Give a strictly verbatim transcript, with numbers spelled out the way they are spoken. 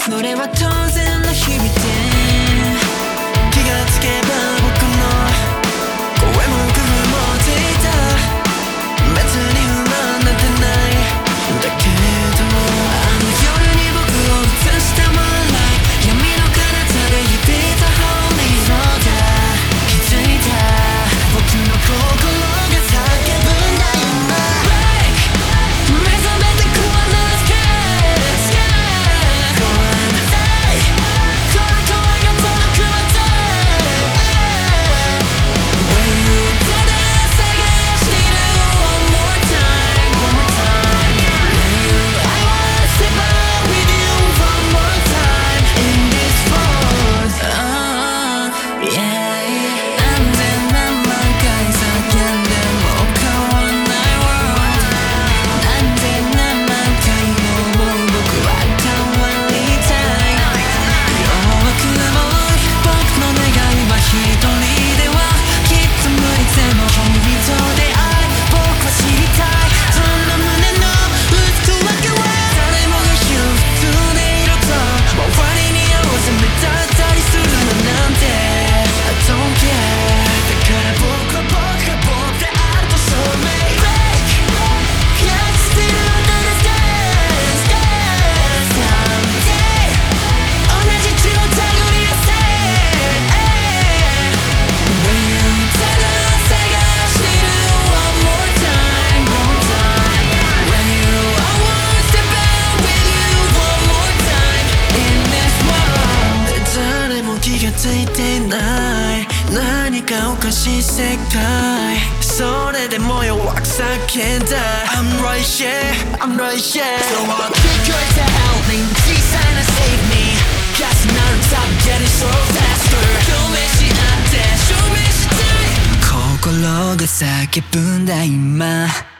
それは当然の日々で気がつけば僕の声も工夫もついた別に不満なんてないだけどあの夜に僕を映した Moonlight 闇の彼方で指と Holy Road 気づいた僕の心が叫ぶんだ今 Break 目覚めてくわなついてない何かおかしい世界それでも弱く叫んだ I'm right here, I'm right here So I'll kick you to hell 小さな save me ガスなる top getting so faster 証明し合って証明したい心が叫ぶんだ今